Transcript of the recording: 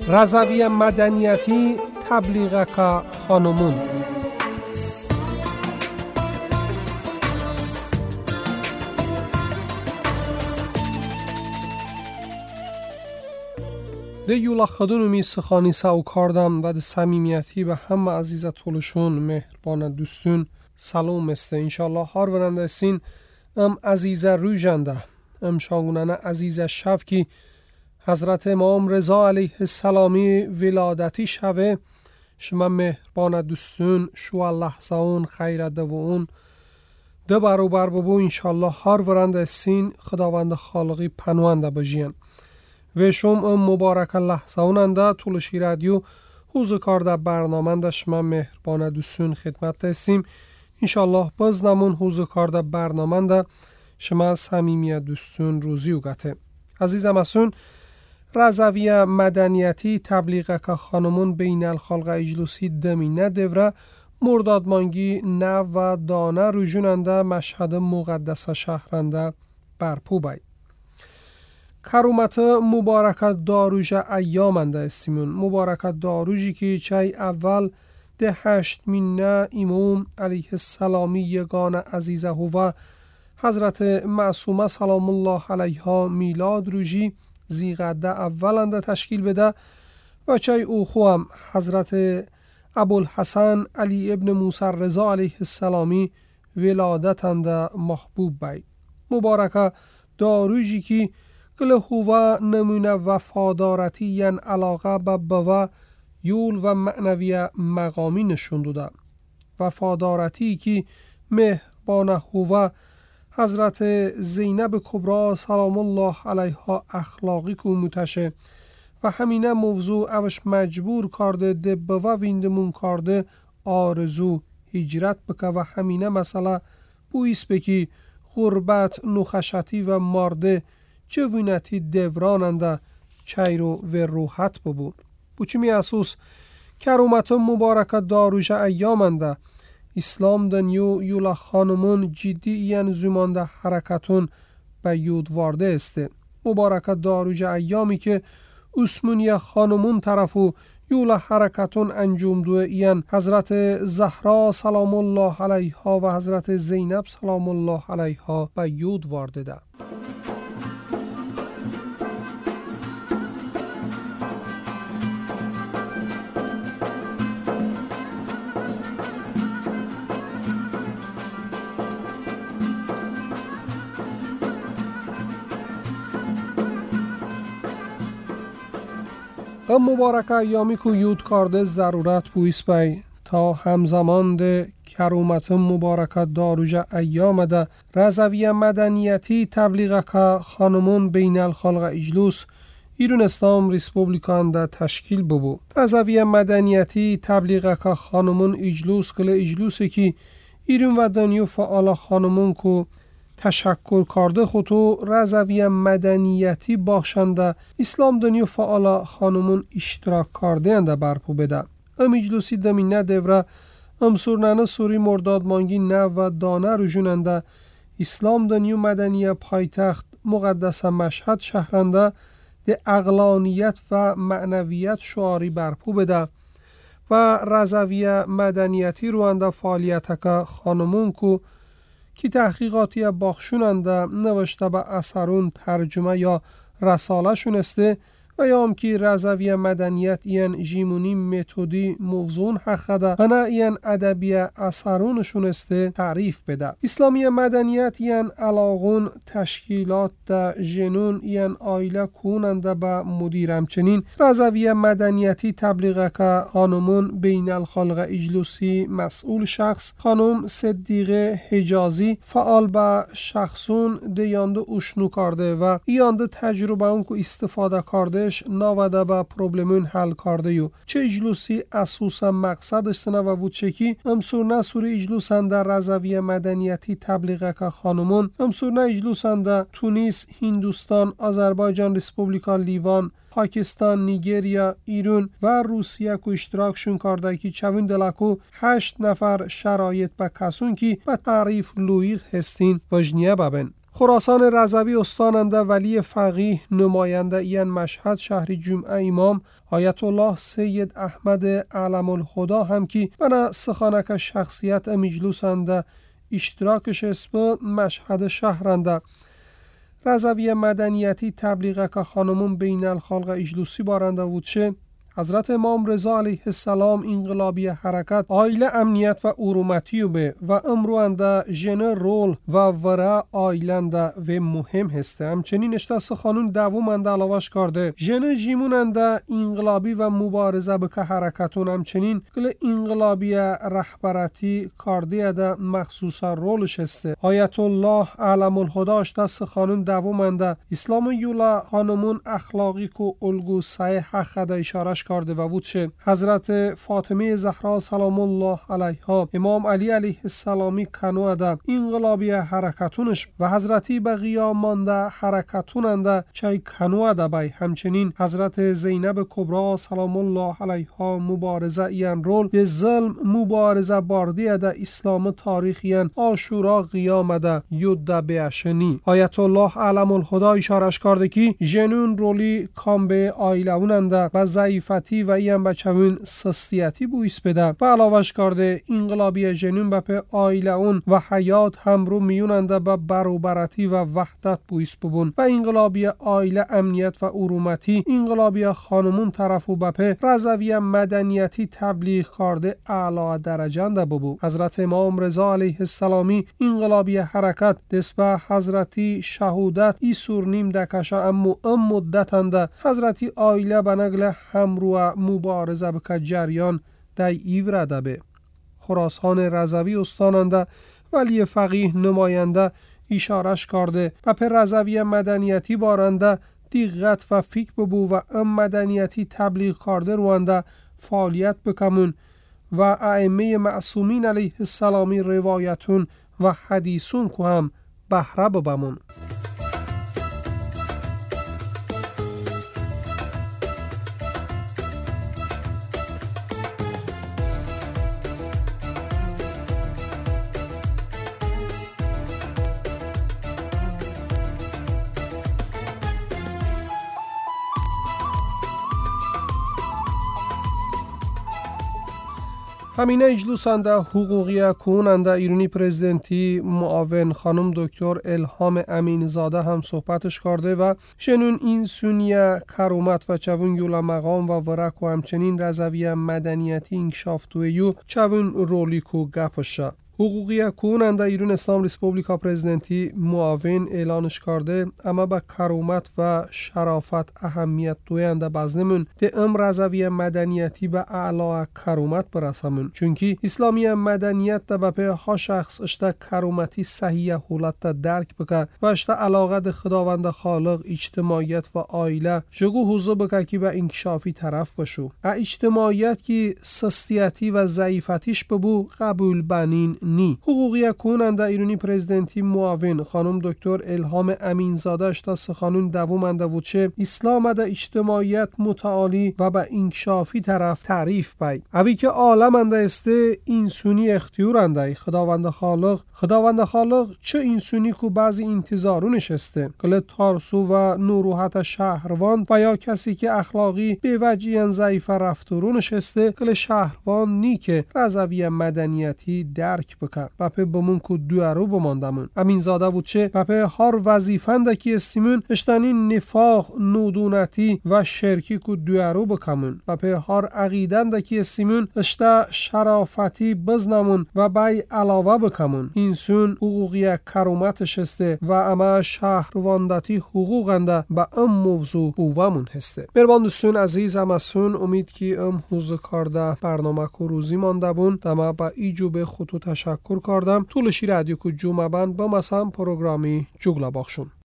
رضوی مدنیتی تبلیغ که خانمون. ده یولا خدونمی سخانی ساو کاردم و ده سمیمیتی به همه عزیزت طولشون مهربان دوستون سلام است. انشالله هر ورنده سین عزیز روژنده شاگونانه عزیز شف کی حضرت امام رضا علیه السلامی ولادتی شوه شما مهربان دوستون شو لحظه اون خیر دوون ده برابر ببو انشالله هر ورنده سین خداوند خالقی پنوانده بجین و شما مبارک لحظه اوننده طولشی رادیو حوز کار در برنامه ده شما مهربان دوستون خدمت دستیم انشالله باز نمون حوز کار در برنامه ده شما صمیمی دوستون روزی و گته. عزیزم اسون رضوی مدنیتی تبلیغ که خانمون بین الخلق اجلوسی دمینه دوره مردادمانگی نو و دانه روژوننده مشهد مقدس شهرنده برپو بای. کرومت مبارکت داروژ ایامنده استیمون مبارکت داروژی که چای اول ده 8 مینه امام علیه السلامی یگان عزیزه و حضرت معصومه سلام الله علیها میلاد روژی زیقده اولنده تشکیل بده و چای او خوام حضرت ابوالحسن علی ابن موسی رضا علیه السلامی ولادتنده محبوب بای. مبارکه داروژی که گله هوا نمونه وفادارتی ین علاقه به بوا یول و معنوی مقامی نشون داده. وفادارتی که مهربان هوا حضرت زینب کبرا سلام الله علیها اخلاقی که متشه و همینه موضوع اوش مجبور کرده ده بوا ویندمون کرده آرزو هجرت بکه و همینه مسئله بویست بکی غربت نخشتی و مرده جوینتی دوراننده چیرو و روحت ببو. بچمی اسوس کرومت مبارکت داروژ ایامنده اسلام دنیو یولا خانمون جدی این زمانده حرکتون به یود وارده است. مبارکت داروژ ایامی که اسمونی خانمون طرفو یولا حرکتون انجام دو این حضرت زهرا سلام الله علیها و حضرت زینب سلام الله علیها به یود وارده ده. مبارک ایامی که یود کرده ضرورت بویست بای تا همزمان ده کرومت مبارکت داروژ ایام ده رضوی مدنیتی تبلیغ که خانمون بین الخلق اجلوس ایران اسلام ریسپوبلیکان ده تشکیل ببو. رضوی مدنیتی تبلیغ که خانمون اجلوس کل اجلوسی که ایران و دنیو فعال خانمون که تشکر کرده خودو رضوی مدنیتی باشنده اسلام دنیو فعال خانمون اشتراک کرده انده برپو بده. اجلوسی دمینه دوره سورنانه سوری مرداد مانگی نو و دانه روژوننده اسلام دنیو مدنی پایتخت مقدس مشهد شهرنده ده اقلانیت و معنویت شعاری برپو بده و رضوی مدنیتی روانده فعالیت که خانمون که تحقیقاتی باخشوننده نوشته به اثرون ترجمه یا رساله شونسته و یا هم که رضوی مدنیت این جیمونی متودی موضوع حق ده و نه این ادبی اثرون شونسته تعریف بده. اسلامی مدنیت این علاقون تشکیلات ده جنون این آیله کوننده به مدیر همچنین رضوی مدنیتی تبلیغ که خانمون بین الخلق اجلوسی مسئول شخص خانم صدیقه حجازی فعال به شخصون دیانده اشنو کرده و ایانده تجربه اون که استفاده کرده ناوده با پروبلمون حل کرده یو چه اجلوسی اساسا مقصدش سنه و وچکی امسورنه سوری اجلوسن در رضوی مدنیتی تبلیغ که خانمون امسورنه اجلوسن در تونیس، هندوستان، آذربایجان، ریسپوبلیکا لیوان، پاکستان، نیگریا، ایران و روسیه که اشتراکشون کرده که چوین دلکو 8 نفر شرایط به کسون که به تعریف لویق هستین وجنیه ببین. خراسان رضوی استاننده ولی فقیه نماینده این مشهد شهری جمعه امام آیت الله سید احمد علم الهدا هم که بنا سخانک شخصیت مجلوسنده اشتراکش اسم مشهد شهرنده رضوی مدنیتی تبلیغ که خانمون بین الخلق اجلوسی بارنده وودشه حضرت امام رضا علیه السلام انقلابی حرکت آیله امنیت و ارومتی به و امروانده جنر رول و ورا آیلنده و مهم هسته. همچنین اشتاس خانون دوومنده علاوش کرده جنر جیموننده انقلابی و مبارزه بکه حرکتون همچنین کل انقلابی رهبرتی کارده ده مخصوصا رولش هسته. آیت الله علم الهدا اشتاس خانون دوومنده اسلام یولا خانمون اخلاقی کو الگو صحیح خدا اشارش کرده و وودشه حضرت فاطمه زهرا سلام الله علیها امام علی علیه السلامی کنوده انقلابی حرکتونش و حضرتی به قیام مانده حرکتوننده چای کنوده بای همچنین حضرت زینب کبرا سلام الله علیها مبارزه این رول ده ظلم مبارزه باردی ده اسلام تاریخیان آشورا قیام ده یوده بیشنی. آیت الله علم الهدا اشارش کرده که جنون رولی کامبه آیلوننده و ضعیفتی و این بچهون سستیتی بویس بده و علاوش کرده انقلابی جنون به آیله اون و حیات هم رو میوننده به بروبرتی و وحدت بویس ببون و انقلابی آیله امنیت و ارومتی انقلابی خانمون طرفو به رضوی مدنیتی تبلیغ کرده اعلی درجنده ببو. حضرت امام رضا علیه السلامی انقلابی حرکت دست به حضرتی شهودت ای سورنیم دکشه امو مدتنده حضرتی آیله بنگل همرو مبارزه بکه جریان در ایورده به خراسان رضوی استاننده ولی فقیه نماینده اشارش کرده و پر رضوی مدنیتی بارنده دقت و فکر ببو و ام مدنیتی تبلیغ کرده روانده فعالیت بکمون و ائمه معصومین علیه السلامی روایتون و حدیثون که هم بهره ببمون. همینه اجلوسنده حقوقی کننده ایرانی پرزیدنتی معاون خانم دکتر الهام امینزاده هم صحبتش کرده و شنون این سونیه کرومت و چون یولا مقام و ورک و همچنین رضوی مدنیتی انکشافتویو چون رولیکو گپشه. حقوقی کننده ایران اسلام ریسپوبلیکا پرزیدنتی معاون اعلانش کرده اما با کرومت و شرافت اهمیت دوینده بزنمون ده رضوی مدنیتی به اعلا کرومت برسمون چونکی اسلامی مدنیت ده بپه ها شخص اشته کرومتی صحیح حولت ده درک بکه و اشته علاقه ده خداوند خالق اجتماعیت و آیله جگو حضور بکه که به انکشافی طرف بشو اجتماعیت که سستیتی و ضعیفتیش ببو قبول بنین نی. حقوقی کننده ایرانی پرزیدنتی معاون خانم دکتر الهام امینزاده اشتا سخانون دوومنده وودشه اسلام ده اجتماعیت متعالی و به انکشافی طرف تعریف بای اوی که عالمنده استه اینسونی اختیورنده خداوند خالق چه اینسونی که بعضی انتظارونش استه کل تارسو و نوروحت شهروان و یا کسی که اخلاقی به وجهی ضعیف رفتارونش استه کل شهروان نی که رضوی مدنیتی درک بکن بپه بمون که دوارو بماندمون امین زاده بود چه بپه هر وظیفنده که استیمون اشتنین نفاق نودونتی و شرکی که دوارو بکمون بپه هر عقیدنده که استیمون اشته شرافتی بزنمون و بای علاوه بکمون اینسون حقوقی کرومتش هسته و اما شهرواندتی حقوقنده با ام موضوع بوامون هسته. بربان دوستون عزیز امسون امید که ام حوزه کرده برنامه که روزی مانده بون دما با ایجو به خطو تشکر کردم طول شیر رادیو که جمعه بند با مسام پروگرامی جگلا باخشون.